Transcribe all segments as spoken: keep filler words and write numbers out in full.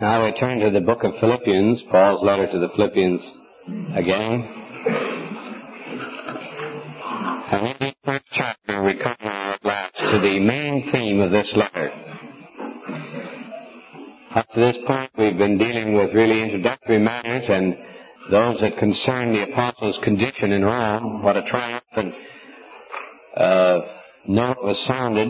Now we turn to the book of Philippians, Paul's letter to the Philippians again. And in the first chapter we come now at last to the main theme of this letter. Up to this point we've been dealing with really introductory matters and those that concern the apostles' condition in Rome. What a triumphant uh, note was sounded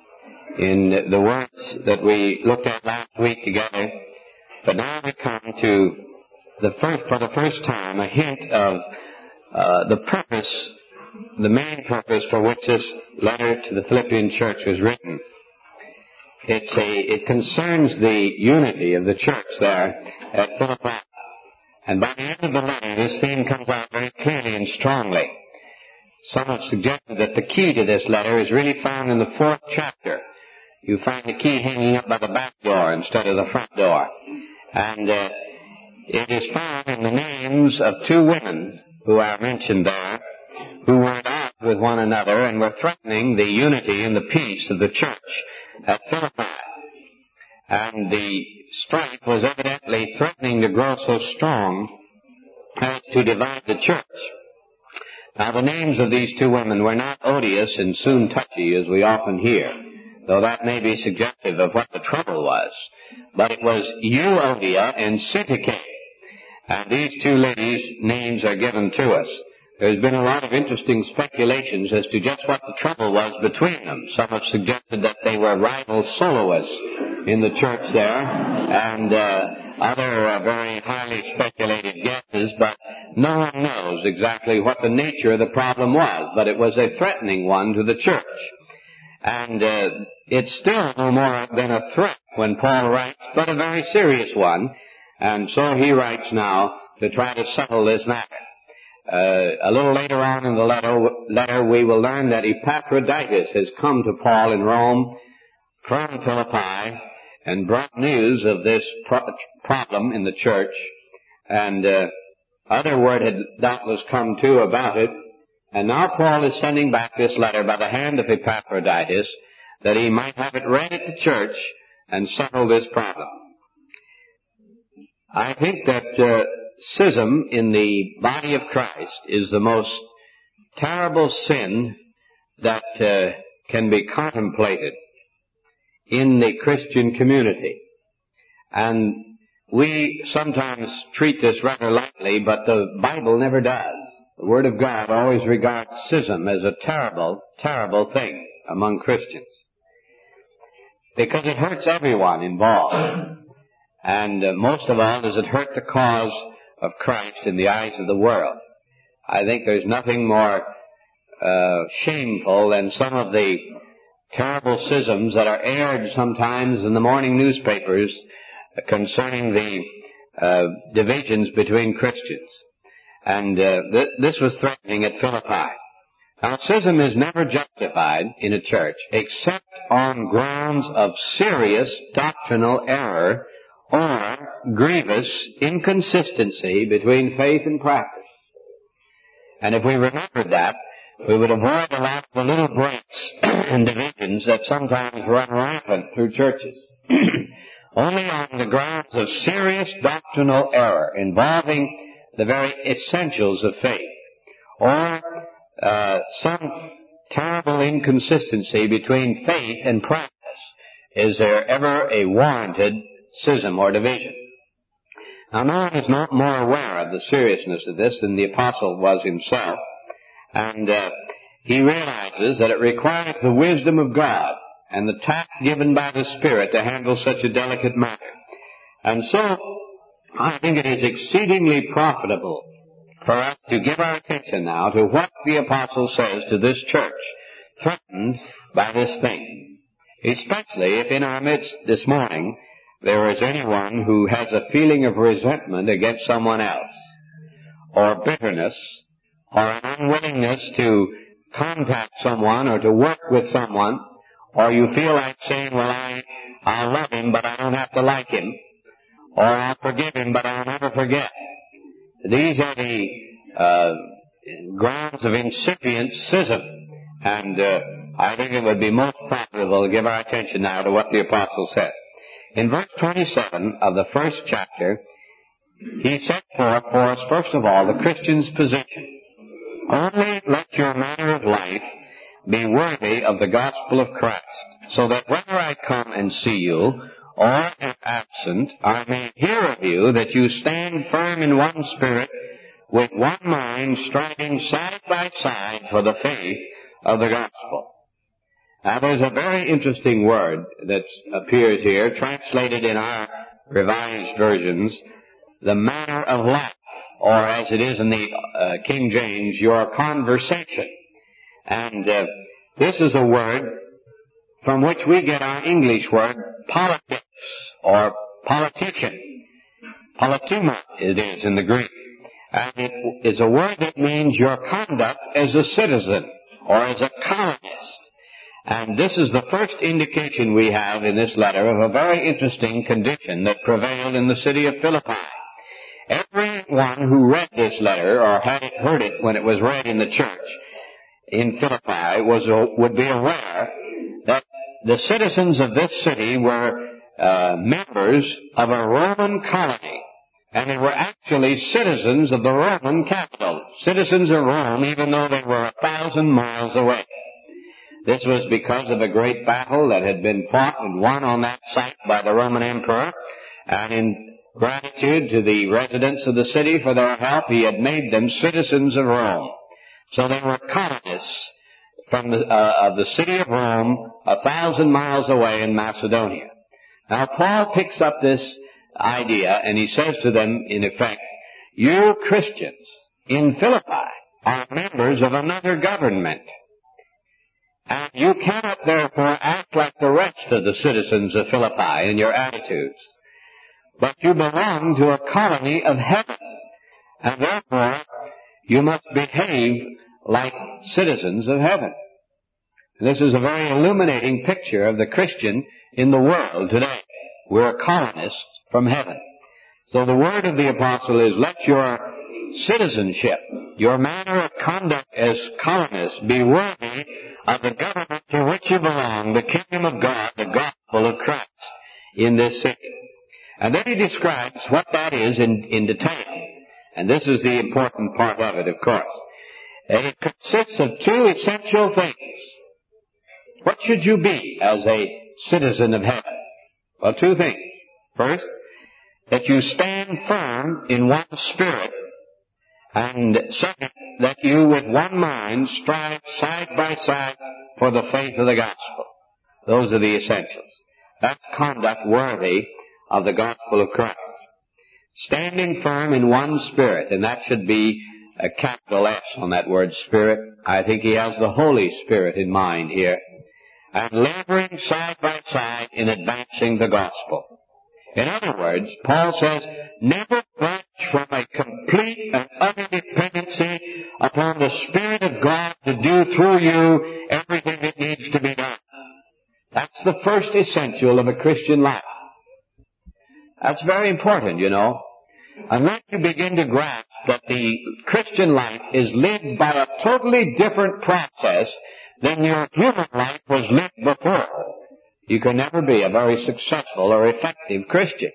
in the words that we looked at last week together. But now we come to the first, for the first time, a hint of uh, the purpose, the main purpose for which this letter to the Philippian church was written. It's a, it concerns the unity of the church there at Philippi. And by the end of the letter, this theme comes out very clearly and strongly. Some have suggested that the key to this letter is really found in the fourth chapter. You find the key hanging up by the back door instead of the front door. And uh, it is found in the names of two women who are mentioned there, who were at odds with one another and were threatening the unity and the peace of the church at Philippi. And the strife was evidently threatening to grow so strong as to divide the church. Now, the names of these two women were not odious and soon touchy, as we often hear, though that may be suggestive of what the trouble was. But it was Euodia and Syntyche. And these two ladies' names are given to us. There's been a lot of interesting speculations as to just what the trouble was between them. Some have suggested that they were rival soloists in the church there, and uh, other uh, very highly speculated guesses, but no one knows exactly what the nature of the problem was. But it was a threatening one to the church. And uh, it's still no more than a threat when Paul writes, but a very serious one. And so he writes now to try to settle this matter. Uh, a little later on in the letter, letter, we will learn that Epaphroditus has come to Paul in Rome from Philippi and brought news of this pro- problem in the church. And uh, other word had doubtless come too about it. And now Paul is sending back this letter by the hand of Epaphroditus that he might have it read at the church and settle this problem. I think that uh, schism in the body of Christ is the most terrible sin that uh, can be contemplated in the Christian community. And we sometimes treat this rather lightly, but the Bible never does. The Word of God always regards schism as a terrible, terrible thing among Christians, because it hurts everyone involved. And uh, most of all does it hurt the cause of Christ in the eyes of the world. I think there's nothing more uh, shameful than some of the terrible schisms that are aired sometimes in the morning newspapers concerning the uh, divisions between Christians. And uh, th- this was threatening at Philippi. Now, schism is never justified in a church except on grounds of serious doctrinal error or grievous inconsistency between faith and practice. And if we remembered that, we would avoid a lot of the little breaks and divisions that sometimes run rampant through churches. Only on the grounds of serious doctrinal error involving the very essentials of faith, or uh, some terrible inconsistency between faith and practice, is there ever a warranted schism or division. Now, no one is not more aware of the seriousness of this than the apostle was himself, and uh, he realizes that it requires the wisdom of God and the tact given by the Spirit to handle such a delicate matter. And so, I think it is exceedingly profitable for us to give our attention now to what the apostle says to this church threatened by this thing, especially if in our midst this morning there is anyone who has a feeling of resentment against someone else, or bitterness, or an unwillingness to contact someone or to work with someone, or you feel like saying, well, I, I'll love him, but I don't have to like him, or I'll forgive him, but I'll never forget. These are the uh, grounds of incipient schism, and uh, I think it would be most profitable to give our attention now to what the apostle says. In verse twenty-seven of the first chapter, he set forth for us, first of all, the Christian's position. Only let your manner of life be worthy of the gospel of Christ, so that whether I come and see you, or am absent, I may hear of you that you stand firm in one spirit, with one mind, striving side by side for the faith of the gospel. Now, there's a very interesting word that appears here, translated in our revised versions, the manner of life, or as it is in the uh, King James, your conversation. And uh, this is a word from which we get our English word politics, or politician. Politeuma it is in the Greek. And it is a word that means your conduct as a citizen, or as a colonist. And this is the first indication we have in this letter of a very interesting condition that prevailed in the city of Philippi. Everyone who read this letter, or had it, heard it when it was read in the church in Philippi, was would be aware that the citizens of this city were uh, members of a Roman colony, and they were actually citizens of the Roman capital, citizens of Rome, even though they were a thousand miles away. This was because of a great battle that had been fought and won on that site by the Roman emperor, and in gratitude to the residents of the city for their help, he had made them citizens of Rome. So they were colonists from the, uh, of the city of Rome, a thousand miles away in Macedonia. Now, Paul picks up this idea, and he says to them, in effect, you Christians in Philippi are members of another government. And you cannot therefore act like the rest of the citizens of Philippi in your attitudes. But you belong to a colony of heaven, and therefore you must behave like citizens of heaven. This is a very illuminating picture of the Christian in the world today. We're colonists from heaven. So the word of the apostle is, let your citizenship, your manner of conduct as colonists, be worthy of the government to which you belong, the kingdom of God, the gospel of Christ in this city. And then he describes what that is in, in detail. And this is the important part of it, of course. And it consists of two essential things. What should you be as a citizen of heaven? Well, two things. First, that you stand firm in one spirit, and second, that you with one mind strive side by side for the faith of the gospel. Those are the essentials. That's conduct worthy of the gospel of Christ. Standing firm in one spirit, and that should be a capital S on that word spirit. I think he has the Holy Spirit in mind here. And laboring side by side in advancing the gospel. In other words, Paul says, never branch from a complete and utter dependency upon the Spirit of God to do through you everything that needs to be done. That's the first essential of a Christian life. That's very important, you know. Unless you begin to grasp that the Christian life is lived by a totally different process than your human life was lived before, you can never be a very successful or effective Christian.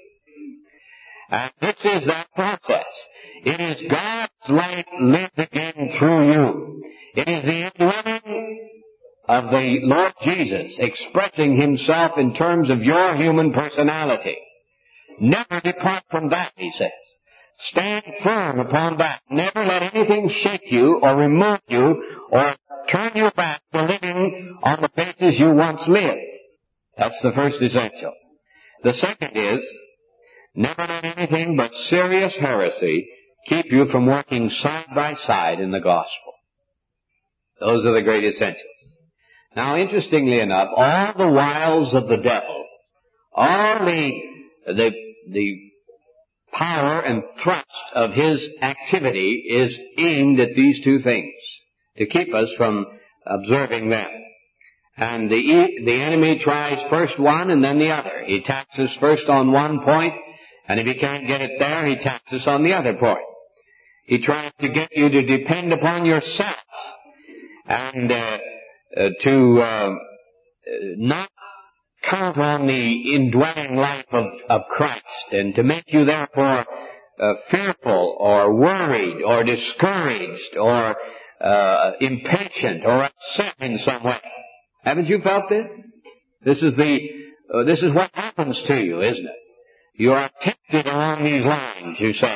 And this is that process. It is God's life lived again through you. It is the indwelling of the Lord Jesus expressing himself in terms of your human personality. Never depart from that, he says. Stand firm upon that. Never let anything shake you or remove you or turn you back to living on the basis you once lived. That's the first essential. The second is, never let anything but serious heresy keep you from working side by side in the gospel. Those are the great essentials. Now, interestingly enough, all the wiles of the devil, all the, the, the power and thrust of his activity is aimed at these two things, to keep us from observing them. And the, the enemy tries first one and then the other. He attacks us first on one point, and if he can't get it there, he attacks us on the other point. He tries to get you to depend upon yourself and uh, uh, to uh, not count on the indwelling life of, of Christ and to make you therefore uh, fearful or worried or discouraged or uh, impatient or upset in some way. Haven't you felt this? This is the, uh, this is what happens to you, isn't it? You are tempted along these lines, you say.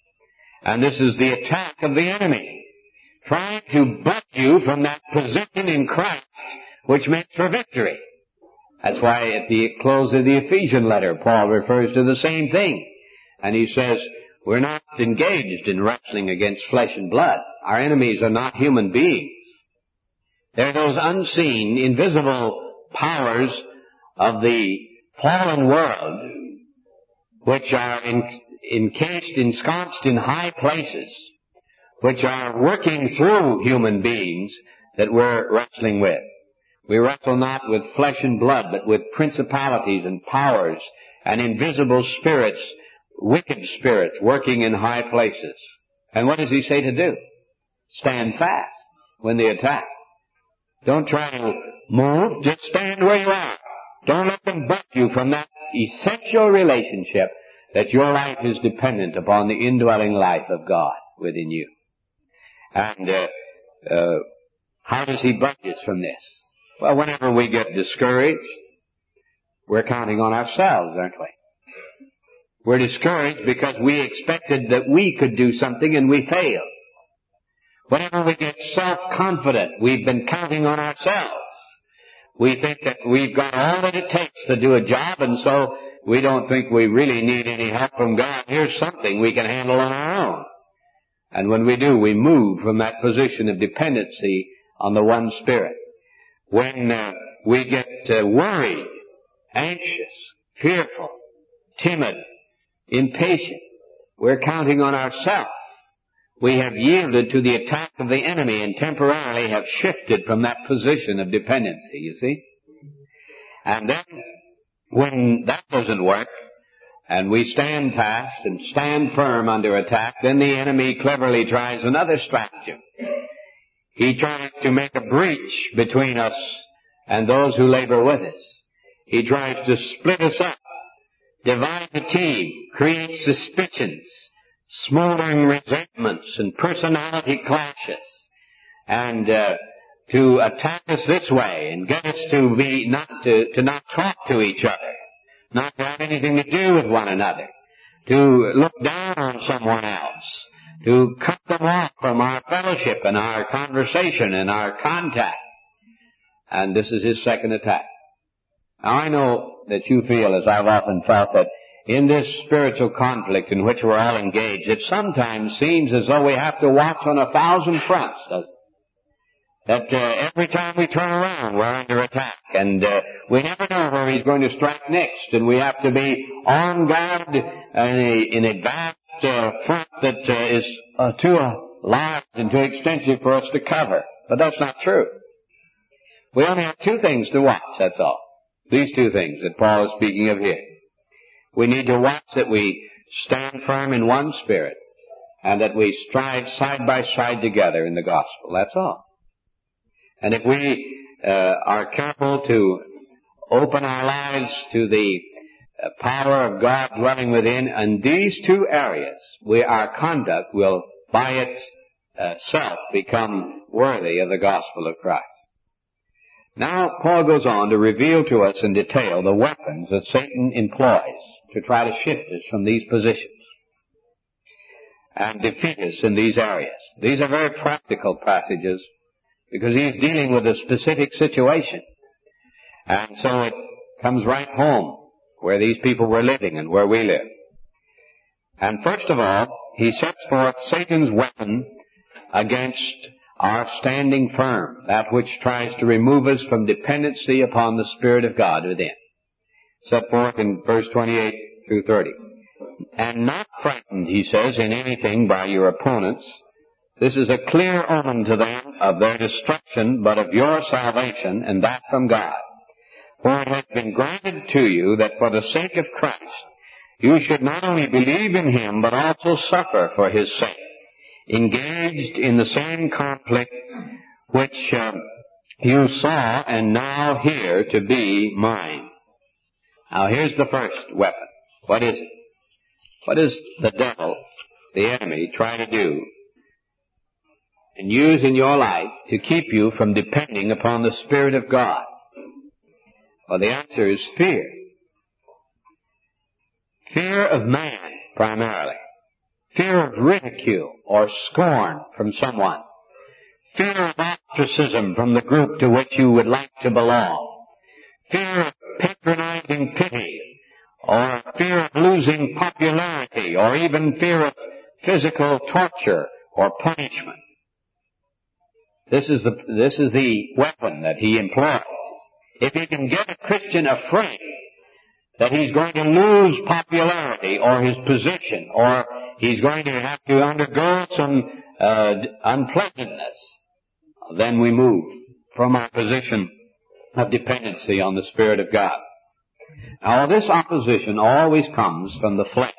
And this is the attack of the enemy, trying to butt you from that position in Christ which makes for victory. That's why at the close of the Ephesian letter, Paul refers to the same thing. And he says, we're not engaged in wrestling against flesh and blood. Our enemies are not human beings. They're those unseen, invisible powers of the fallen world which are in, encased, ensconced in high places, which are working through human beings that we're wrestling with. We wrestle not with flesh and blood, but with principalities and powers and invisible spirits, wicked spirits working in high places. And what does he say to do? Stand fast when they attack. Don't try to move, just stand where you are. Don't let them butt you from that essential relationship that your life is dependent upon the indwelling life of God within you. And uh, uh, how does he butt us from this? Well, whenever we get discouraged, we're counting on ourselves, aren't we? We're discouraged because we expected that we could do something and we failed. Whenever we get self-confident, we've been counting on ourselves. We think that we've got all that it takes to do a job, and so we don't think we really need any help from God. Here's something we can handle on our own. And when we do, we move from that position of dependency on the one Spirit. When uh, we get uh, worried, anxious, fearful, timid, impatient, we're counting on ourselves. We have yielded to the attack of the enemy and temporarily have shifted from that position of dependency, you see. And then, when that doesn't work, and we stand fast and stand firm under attack, then the enemy cleverly tries another stratagem. He tries to make a breach between us and those who labor with us. He tries to split us up, divide the team, create suspicions, smoldering resentments and personality clashes, and uh, to attack us this way and get us to be not to, to not talk to each other, not to have anything to do with one another, to look down on someone else, to cut them off from our fellowship and our conversation and our contact. And this is his second attack. Now I know that you feel, as I've often felt, that in this spiritual conflict in which we're all engaged, it sometimes seems as though we have to watch on a thousand fronts, doesn't it? That uh, every time we turn around, we're under attack, and uh, we never know where he's going to strike next, and we have to be on guard in a, in a vast uh, front that uh, is uh, too uh, large and too extensive for us to cover. But that's not true. We only have two things to watch, that's all. These two things that Paul is speaking of here. We need to watch that we stand firm in one spirit, and that we strive side by side together in the gospel. That's all. And if we uh, are careful to open our lives to the uh, power of God dwelling within, in these two areas, we, our conduct will by itself become worthy of the gospel of Christ. Now, Paul goes on to reveal to us in detail the weapons that Satan employs to try to shift us from these positions and defeat us in these areas. These are very practical passages because he's dealing with a specific situation. And so it comes right home where these people were living and where we live. And first of all, he sets forth Satan's weapon against our standing firm, that which tries to remove us from dependency upon the Spirit of God within. Set forth in verse twenty-eight through thirty. And not frightened, he says, in anything by your opponents. This is a clear omen to them of their destruction, but of your salvation, and that from God. For it has been granted to you that for the sake of Christ, you should not only believe in him, but also suffer for his sake, engaged in the same conflict which uh, you saw and now hear to be mine. Now here's the first weapon. What is it? What does the devil, the enemy, try to do and use in your life to keep you from depending upon the Spirit of God? Well, the answer is fear. Fear of man, primarily. Fear of ridicule or scorn from someone. Fear of ostracism from the group to which you would like to belong. Fear of patronizing pity, or fear of losing popularity, or even fear of physical torture or punishment. This is the, this is the weapon that he employs. If he can get a Christian afraid that he's going to lose popularity or his position, or he's going to have to undergo some uh, unpleasantness, then we move from our position of dependency on the Spirit of God. Now, this opposition always comes from the flesh,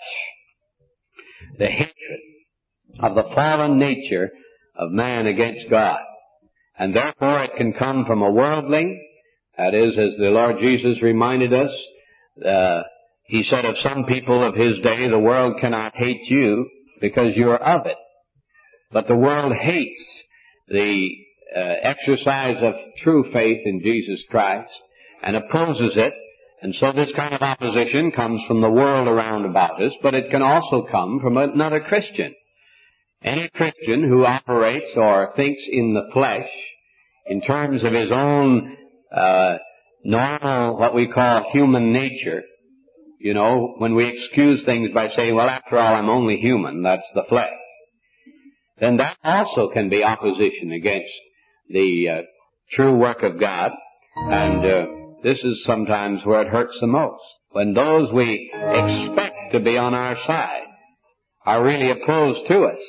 the hatred of the fallen nature of man against God. And therefore it can come from a worldling. That is, as the Lord Jesus reminded us, uh, he said of some people of his day, the world cannot hate you because you are of it. But the world hates the uh, exercise of true faith in Jesus Christ and opposes it. And so this kind of opposition comes from the world around about us, but it can also come from another Christian. Any Christian who operates or thinks in the flesh in terms of his own uh, normal, what we call human nature, you know, when we excuse things by saying, well, after all, I'm only human, that's the flesh, then that also can be opposition against the uh, true work of God. And uh, this is sometimes where it hurts the most, when those we expect to be on our side are really opposed to us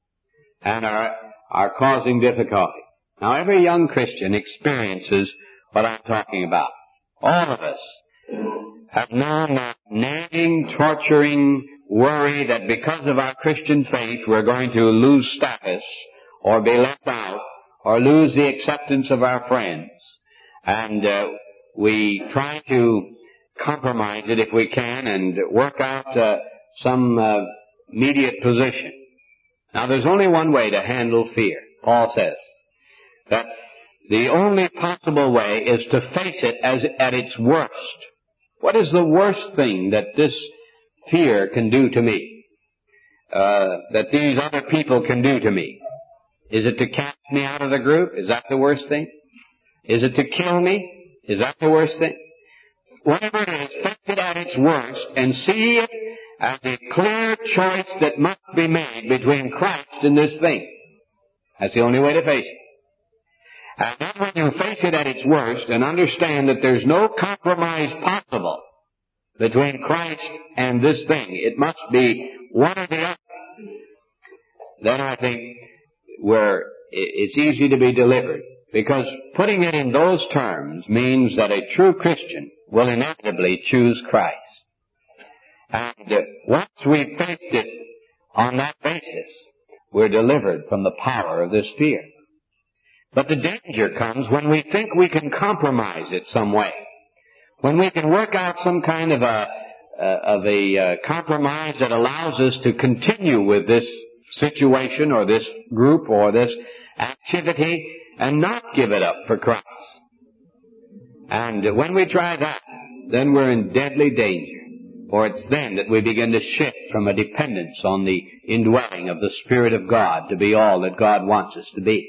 and are, are causing difficulty. Now, every young Christian experiences what I'm talking about. All of us have known that nagging, torturing worry that because of our Christian faith we're going to lose status or be left out or lose the acceptance of our friends. And uh, we try to compromise it if we can and work out uh, some uh, immediate position. Now, there's only one way to handle fear. Paul says that the only possible way is to face it as at its worst. What is the worst thing that this fear can do to me? Uh, that these other people can do to me? Is it to cast me out of the group? Is that the worst thing? Is it to kill me? Is that the worst thing? Whatever it is, face it at its worst and see it as a clear choice that must be made between Christ and this thing. That's the only way to face it. And then when you face it at its worst and understand that there's no compromise possible between Christ and this thing, it must be one or the other, then I think we're, it's easy to be delivered. Because putting it in those terms means that a true Christian will inevitably choose Christ. And uh, once we've faced it on that basis, we're delivered from the power of this fear. But the danger comes when we think we can compromise it some way. When we can work out some kind of a, uh, of a uh, compromise that allows us to continue with this situation or this group or this activity and not give it up for Christ. And when we try that, then we're in deadly danger. For it's then that we begin to shift from a dependence on the indwelling of the Spirit of God to be all that God wants us to be.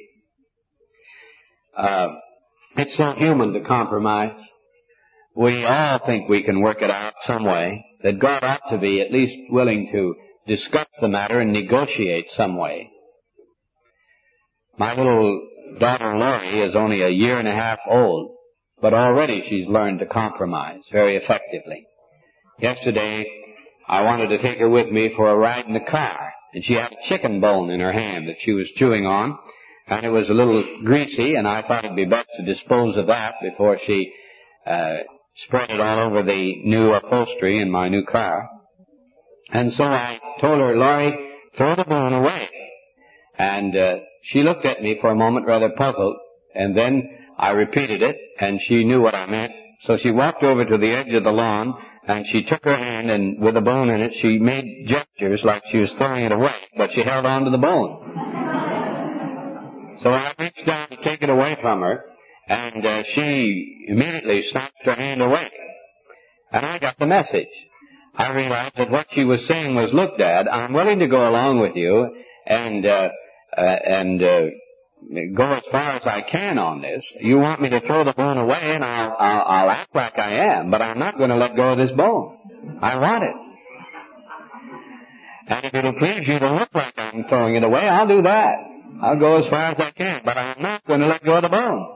Uh, it's so human to compromise. We all think we can work it out some way, that God ought to be at least willing to discuss the matter and negotiate some way. My little daughter Lori is only a year and a half old, but already she's learned to compromise very effectively. Yesterday, I wanted to take her with me for a ride in the car, and she had a chicken bone in her hand that she was chewing on, and it was a little greasy, and I thought it'd be best to dispose of that before she uh, spread it all over the new upholstery in my new car. And so I told her, Lori, throw the bone away. And uh, she looked at me for a moment rather puzzled, and then I repeated it, and she knew what I meant, So she walked over to the edge of the lawn, and she took her hand, and with a bone in it, she made gestures like she was throwing it away, but she held on to the bone. So I reached down to take it away from her, and uh, she immediately snatched her hand away. And I got the message. I realized that what she was saying was, look, Dad, I'm willing to go along with you and uh, uh, and uh, go as far as I can on this. You want me to throw the bone away, and I'll, I'll, I'll act like I am, but I'm not going to let go of this bone. I want it. And if it'll please you to look like I'm throwing it away, I'll do that. I'll go as far as I can, but I'm not going to let go of the bone.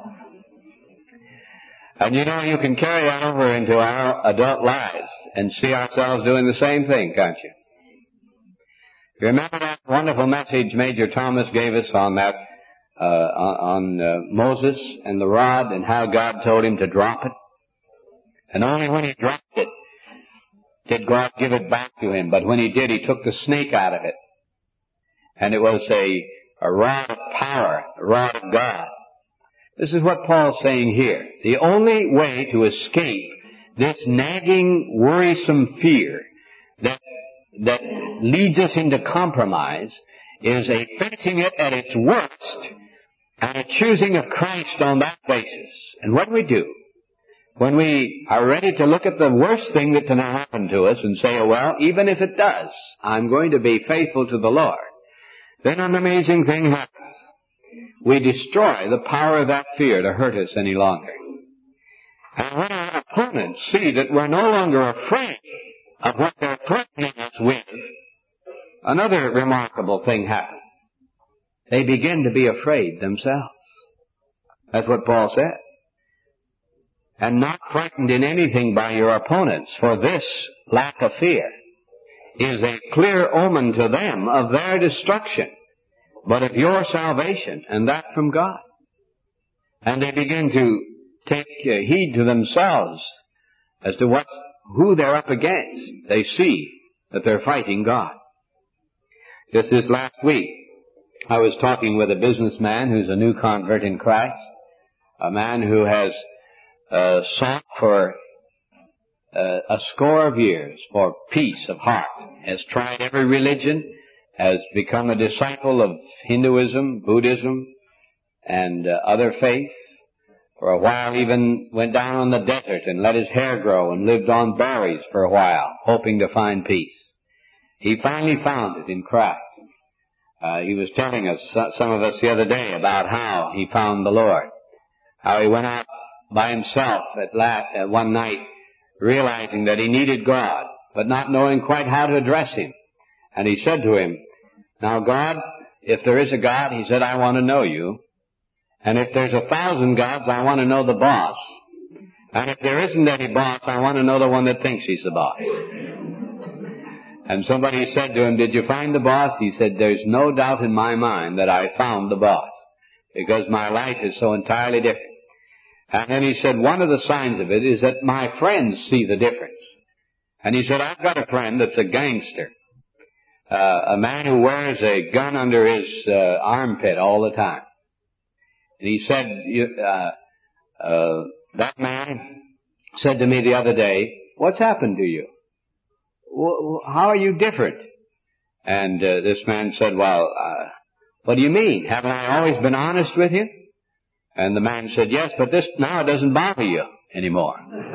And you know, you can carry that over into our adult lives and see ourselves doing the same thing, can't you? Remember that wonderful message Major Thomas gave us on that, uh, on, on uh, Moses and the rod and how God told him to drop it? And only when he dropped it did God give it back to him. But when he did, he took the snake out of it. And it was a, a rod of power, a rod of God. This is what Paul's saying here. The only way to escape this nagging, worrisome fear that that leads us into compromise is a facing it at its worst and a choosing of Christ on that basis. And what we do, when we are ready to look at the worst thing that can happen to us and say, oh, well, even if it does, I'm going to be faithful to the Lord, then an amazing thing happens. We destroy the power of that fear to hurt us any longer. And when our opponents see that we're no longer afraid of what they're threatening us with, another remarkable thing happens. They begin to be afraid themselves. That's what Paul says. And not frightened in anything by your opponents, for this lack of fear is a clear omen to them of their destruction, but of your salvation, and that from God. And they begin to take uh, heed to themselves as to what, who they're up against. They see that they're fighting God. Just this last week, I was talking with a businessman who's a new convert in Christ, a man who has uh, sought for uh, a score of years for peace of heart, has tried every religion, has become a disciple of Hinduism, Buddhism, and uh, other faiths. For a while even went down on the desert and let his hair grow and lived on berries for a while, hoping to find peace. He finally found it in Christ. Uh, he was telling us, some of us the other day, about how he found the Lord. How he went out by himself at last, uh, one night, realizing that he needed God, but not knowing quite how to address him. And he said to him, now God, if there is a God, he said, I want to know you. And if there's a thousand gods, I want to know the boss. And if there isn't any boss, I want to know the one that thinks he's the boss. And somebody said to him, did you find the boss? He said, there's no doubt in my mind that I found the boss, because my life is so entirely different. And then he said, one of the signs of it is that my friends see the difference. And he said, I've got a friend that's a gangster. Uh, a man who wears a gun under his uh, armpit all the time. And he said, uh, uh, that man said to me the other day, what's happened to you? How are you different? And uh, this man said, well, uh, what do you mean? Haven't I always been honest with you? And the man said, yes, but this now doesn't bother you anymore.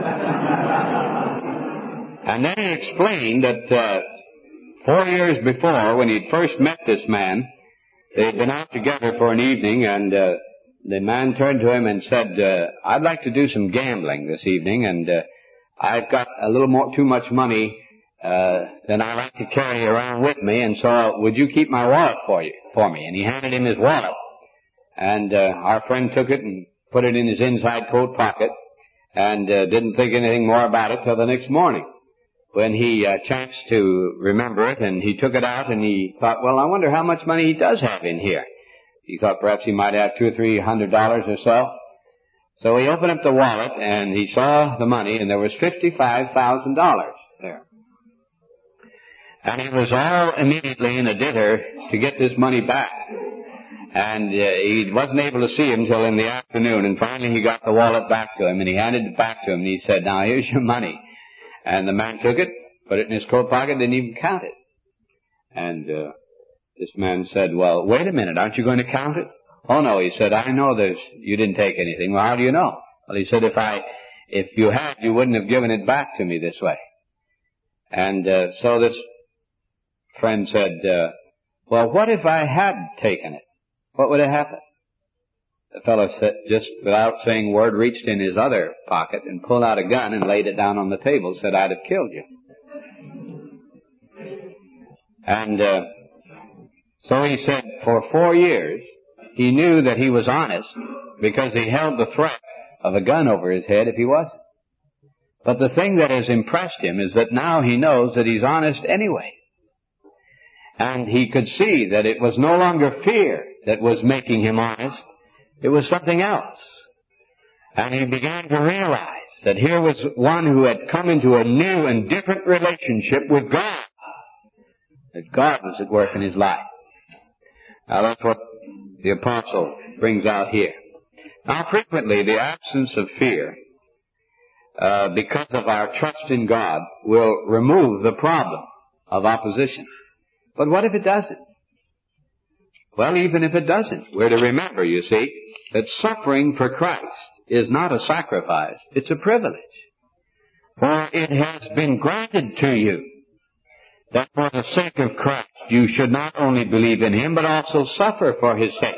And then he explained that uh, four years before, when he'd first met this man, they'd been out together for an evening, and uh, the man turned to him and said, uh, I'd like to do some gambling this evening, and uh, I've got a little more, too much money uh, than I like to carry around with me, and so would you keep my wallet for you, for me? And he handed him his wallet. And uh, our friend took it and put it in his inside coat pocket and uh, didn't think anything more about it till the next morning, when he uh, chanced to remember it, and he took it out and he thought, well, I wonder how much money he does have in here. He thought perhaps he might have two or three hundred dollars or so. So he opened up the wallet and he saw the money, and there was fifty-five thousand dollars there. And he was all immediately in a dither to get this money back. And uh, he wasn't able to see him till in the afternoon, and finally he got the wallet back to him, and he handed it back to him, and he said, "Now here's your money." And the man took it, put it in his coat pocket, didn't even count it. And uh, this man said, "Well, wait a minute, aren't you going to count it?" "Oh no," he said, "I know there's, you didn't take anything." "Well, how do you know?" "Well," he said, if I, if you had, you wouldn't have given it back to me this way." And uh, so this friend said, uh, "Well, what if I had taken it? What would have happened?" The fellow said, just without saying a word, reached in his other pocket and pulled out a gun and laid it down on the table, said, "I'd have killed you." And uh, so he said for four years he knew that he was honest because he held the threat of a gun over his head if he wasn't. But the thing that has impressed him is that now he knows that he's honest anyway. And he could see that it was no longer fear that was making him honest. It was something else. And he began to realize that here was one who had come into a new and different relationship with God. That God was at work in his life. Now that's what the apostle brings out here. Now frequently the absence of fear, uh, because of our trust in God, will remove the problem of opposition. But what if it doesn't? Well, even if it doesn't, we're to remember, you see, that suffering for Christ is not a sacrifice, it's a privilege. For it has been granted to you that for the sake of Christ you should not only believe in Him, but also suffer for His sake.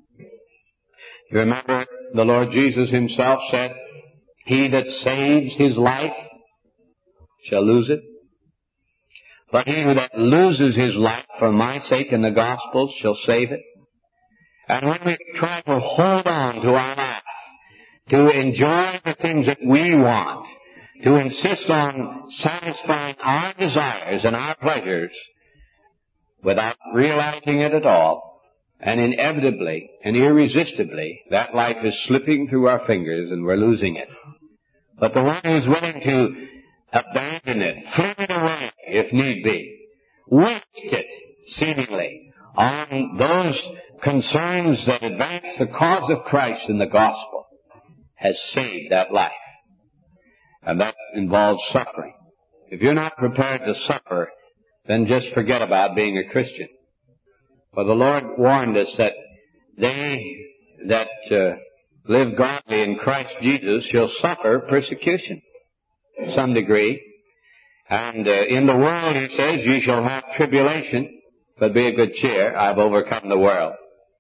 You remember the Lord Jesus Himself said, "He that saves his life shall lose it. But he that loses his life for my sake in the gospel shall save it." And when we try to hold on to our life, to enjoy the things that we want, to insist on satisfying our desires and our pleasures without realizing it at all, and inevitably and irresistibly, that life is slipping through our fingers and we're losing it. But the one who's willing to abandon it, fling it away if need be, waste it, seemingly, on those concerns that advance the cause of Christ in the gospel, has saved that life. And that involves suffering. If you're not prepared to suffer, then just forget about being a Christian. For the Lord warned us that they that uh, live godly in Christ Jesus shall suffer persecution to some degree. And uh, in the world, He says, ye shall have tribulation, but be of good cheer, I've overcome the world.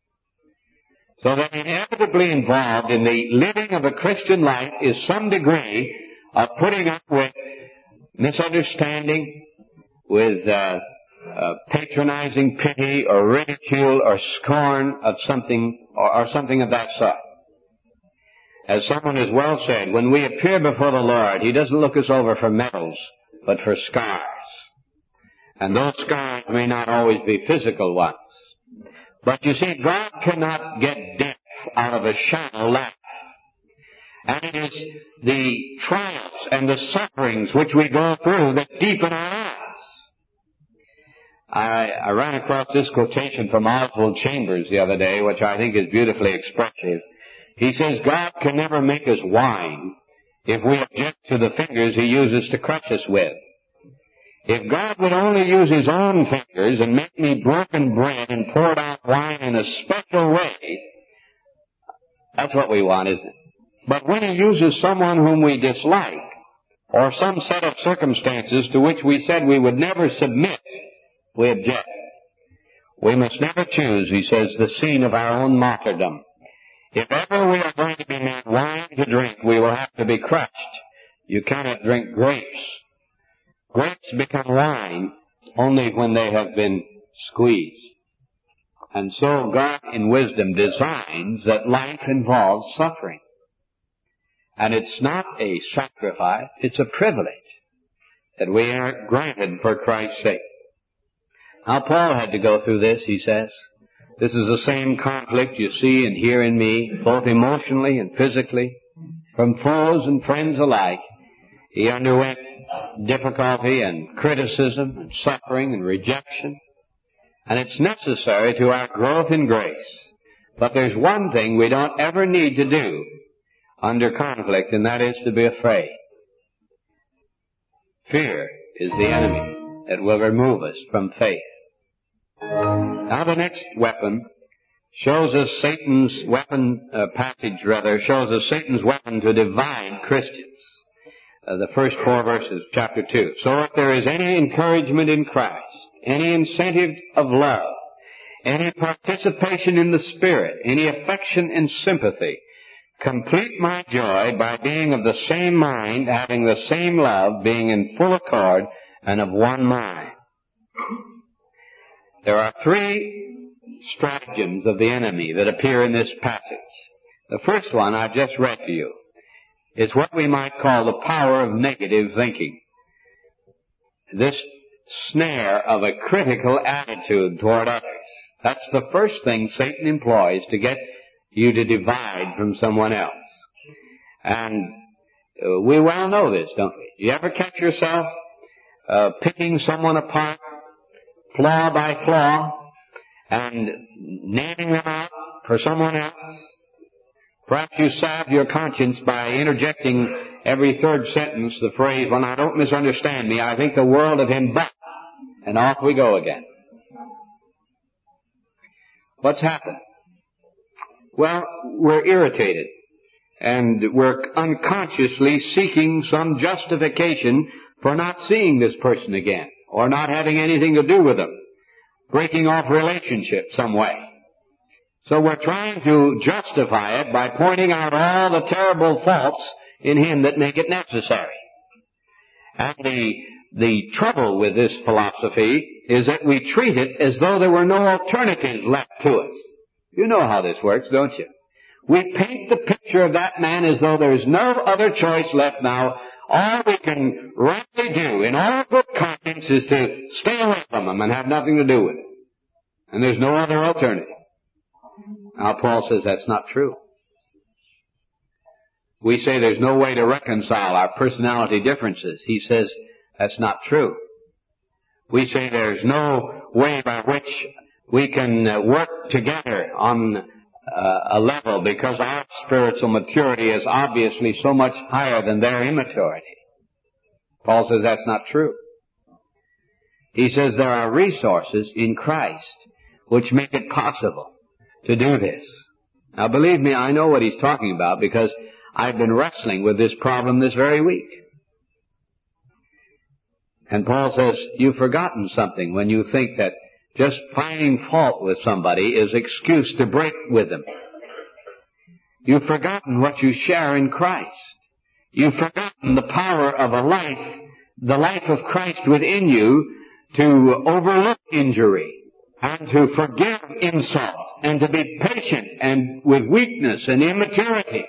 So that inevitably involved in the living of a Christian life is some degree of putting up with misunderstanding, with uh, uh, patronizing pity or ridicule or scorn of something or, or something of that sort. As someone has well said, when we appear before the Lord, He doesn't look us over for medals, but for scars. And those scars may not always be physical ones. But you see, God cannot get death out of a shallow laugh. And it is the trials and the sufferings which we go through that deepen our lives. I, I ran across this quotation from Oswald Chambers the other day, which I think is beautifully expressive. He says, God can never make us whine if we object to the fingers He uses to crush us with. If God would only use His own fingers and make me broken bread and poured out wine in a special way, that's what we want, isn't it? But when He uses someone whom we dislike, or some set of circumstances to which we said we would never submit, we object. We must never choose, he says, the scene of our own martyrdom. If ever we are going to be made wine to drink, we will have to be crushed. You cannot drink grapes. Grapes become wine only when they have been squeezed. And so God in wisdom designs that life involves suffering. And it's not a sacrifice, it's a privilege that we are granted for Christ's sake. Now Paul had to go through this, he says. This is the same conflict you see and hear in me, both emotionally and physically, from foes and friends alike. He underwent difficulty and criticism and suffering and rejection. And it's necessary to our growth in grace But there's one thing we don't ever need to do under conflict, and that is to be afraid. Fear is the enemy that will remove us from faith. Now the next weapon shows us Satan's weapon, uh, passage rather, shows us Satan's weapon to divide Christians. Uh, the first four verses, chapter two. So if there is any encouragement in Christ, any incentive of love, any participation in the Spirit, any affection and sympathy, complete my joy by being of the same mind, having the same love, being in full accord, and of one mind. There are three stratagems of the enemy that appear in this passage. The first one I've just read to you is what we might call the power of negative thinking. This snare of a critical attitude toward others. That's the first thing Satan employs to get you to divide from someone else. And uh, we well know this, don't we? You ever catch yourself uh, picking someone apart, flaw by flaw, and naming them out for someone else? Perhaps you salve your conscience by interjecting every third sentence the phrase, well, now don't misunderstand me, I think the world of him, but, and off we go again. What's happened? Well, we're irritated, and we're unconsciously seeking some justification for not seeing this person again, or not having anything to do with them, breaking off relationships some way. So we're trying to justify it by pointing out all the terrible faults in him that make it necessary. And the, the trouble with this philosophy is that we treat it as though there were no alternatives left to us. You know how this works, don't you? We paint the picture of that man as though there's no other choice left now. All we can rightly do in all good conscience is to stay away from him and have nothing to do with it. And there's no other alternative. Now Paul says that's not true. We say there's no way to reconcile our personality differences. He says that's not true. We say there's no way by which we can uh, work together on uh, a level because our spiritual maturity is obviously so much higher than their immaturity. Paul says that's not true. He says there are resources in Christ which make it possible to do this. Now believe me, I know what he's talking about because I've been wrestling with this problem this very week. And Paul says, you've forgotten something when you think that just finding fault with somebody is excuse to break with them. You've forgotten what you share in Christ. You've forgotten the power of a life, the life of Christ within you, to overlook injury and to forgive insult and to be patient and with weakness and immaturity.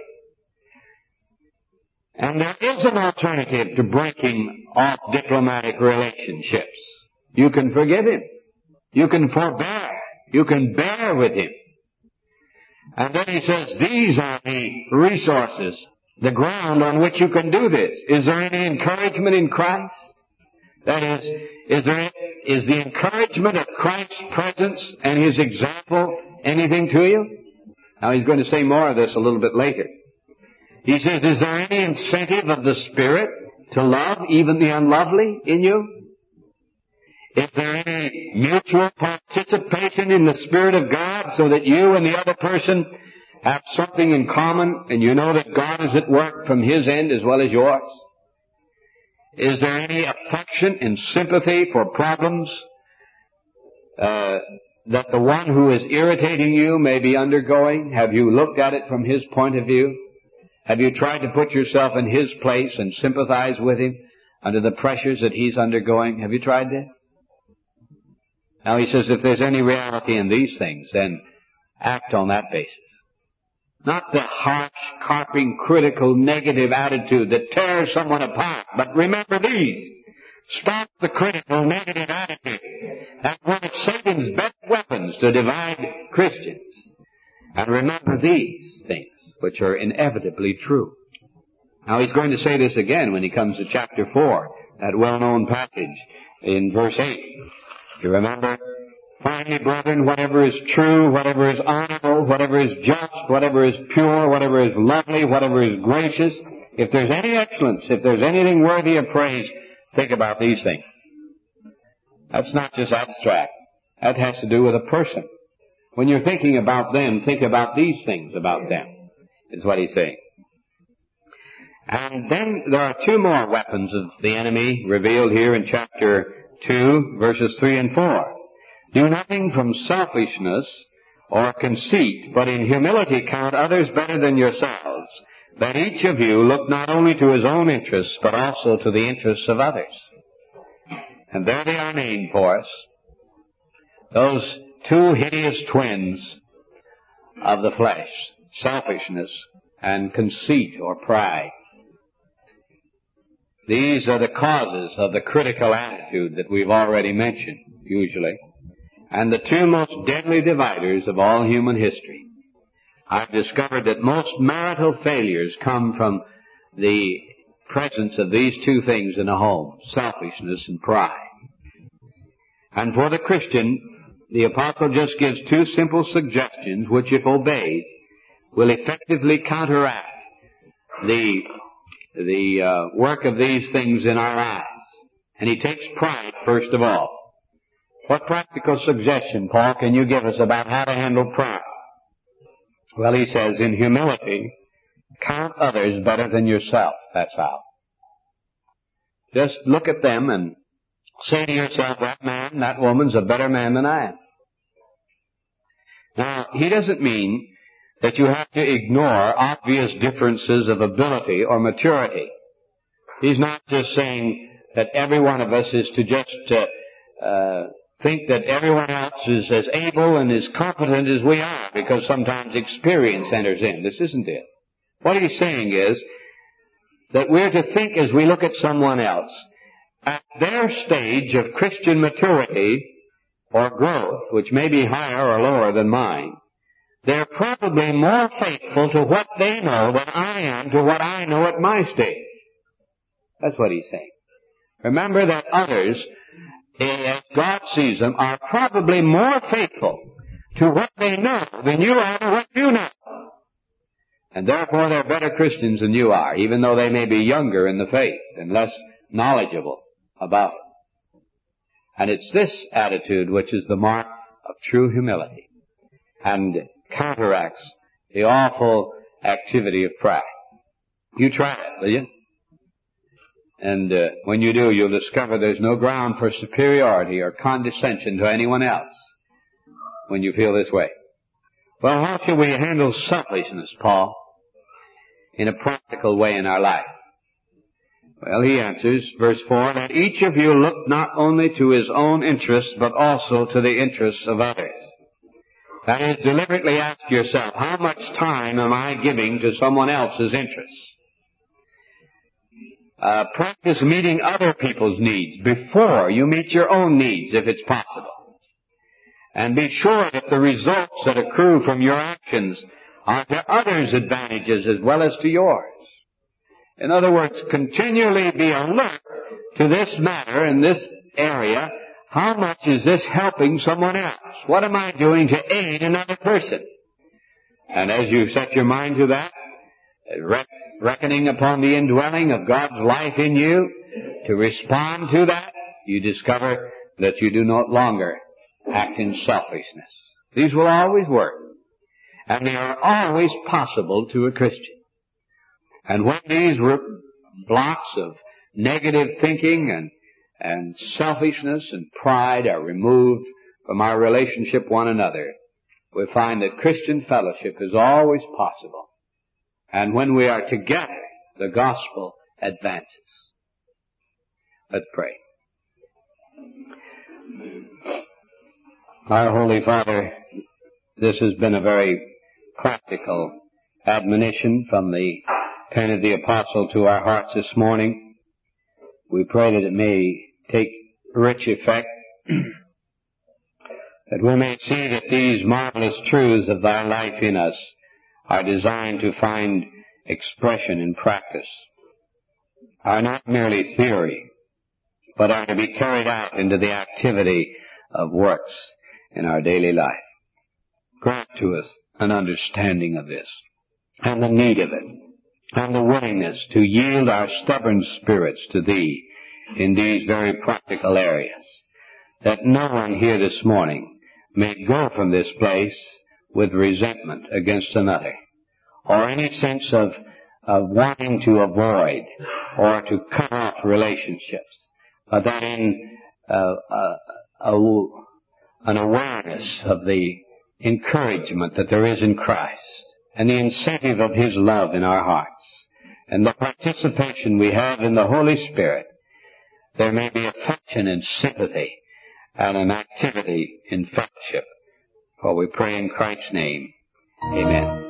And there is an alternative to breaking off diplomatic relationships. You can forgive him. You can forbear. You can bear with him. And then he says, these are the resources, the ground on which you can do this. Is there any encouragement in Christ? That is, is there, is the encouragement of Christ's presence and his example anything to you? Now he's going to say more of this a little bit later. He says, is there any incentive of the Spirit to love even the unlovely in you? Is there any mutual participation in the Spirit of God so that you and the other person have something in common and you know that God is at work from his end as well as yours? Is there any affection and sympathy for problems uh, that the one who is irritating you may be undergoing? Have you looked at it from his point of view? Have you tried to put yourself in his place and sympathize with him under the pressures that he's undergoing? Have you tried that? Now he says if there's any reality in these things, then act on that basis. Not the harsh, carping, critical, negative attitude that tears someone apart. But remember these. Stop the critical, negative attitude. That's one of Satan's best weapons to divide Christians. And remember these things, which are inevitably true. Now he's going to say this again when he comes to chapter four, that well-known passage in verse eight. You remember? Finally, brethren, whatever is true, whatever is honorable, whatever is just, whatever is pure, whatever is lovely, whatever is gracious, if there's any excellence, if there's anything worthy of praise, think about these things. That's not just abstract. That has to do with a person. When you're thinking about them, think about these things about them, is what he's saying. And then there are two more weapons of the enemy revealed here in chapter two, verses three and four. Do nothing from selfishness or conceit, but in humility count others better than yourselves, that each of you look not only to his own interests, but also to the interests of others. And there they are named for us. Those two hideous twins of the flesh, selfishness and conceit or pride. These are the causes of the critical attitude that we've already mentioned, usually, and the two most deadly dividers of all human history. I've discovered that most marital failures come from the presence of these two things in a home, selfishness and pride. And for the Christian, the apostle just gives two simple suggestions which, if obeyed, will effectively counteract the the uh, work of these things in our lives. And he takes pride first of all. What practical suggestion, Paul, can you give us about how to handle pride? Well, he says, in humility, count others better than yourself. That's how. Just look at them and say to yourself, that man, that woman's a better man than I am. Now, he doesn't mean that you have to ignore obvious differences of ability or maturity. He's not just saying that every one of us is to just uh, uh, think that everyone else is as able and as competent as we are, because sometimes experience enters in. This isn't it. What he's saying is that we're to think as we look at someone else, at their stage of Christian maturity or growth, which may be higher or lower than mine, they're probably more faithful to what they know than I am to what I know at my stage. That's what he's saying. Remember that others, as God sees them, are probably more faithful to what they know than you are to what you know. And therefore they're better Christians than you are, even though they may be younger in the faith and less knowledgeable about it. And it's this attitude which is the mark of true humility and counteracts the awful activity of pride. You try it, will you? And uh, when you do, you'll discover there's no ground for superiority or condescension to anyone else when you feel this way. Well, how should we handle selfishness, Paul, in a practical way in our life? Well, he answers, verse four, that each of you look not only to his own interests, but also to the interests of others. That is, deliberately ask yourself, how much time am I giving to someone else's interests? Uh, practice meeting other people's needs before you meet your own needs, if it's possible. And be sure that the results that accrue from your actions are to others' advantages as well as to yours. In other words, continually be alert to this matter in this area. How much is this helping someone else? What am I doing to aid another person? And as you set your mind to that, rec- reckoning upon the indwelling of God's life in you, to respond to that, you discover that you do no longer act in selfishness. These will always work. And they are always possible to a Christian. And when these re- blocks of negative thinking and and selfishness and pride are removed from our relationship one another, we find that Christian fellowship is always possible. And when we are together, the gospel advances. Let's pray. Our Holy Father, this has been a very practical admonition from the pen of the apostle to our hearts this morning. We pray that it may take rich effect, that we may see that these marvelous truths of thy life in us are designed to find expression in practice, are not merely theory, but are to be carried out into the activity of works. in our daily life. Grant to us an understanding of this, and the need of it, and the willingness to yield our stubborn spirits to Thee in these very practical areas, that no one here this morning may go from this place with resentment against another, or any sense of, of wanting to avoid or to cut off relationships, but that in uh, uh, a, an awareness of the encouragement that there is in Christ, and the incentive of His love in our hearts, and the participation we have in the Holy Spirit, there may be affection and sympathy and an activity in fellowship. For we pray in Christ's name. Amen.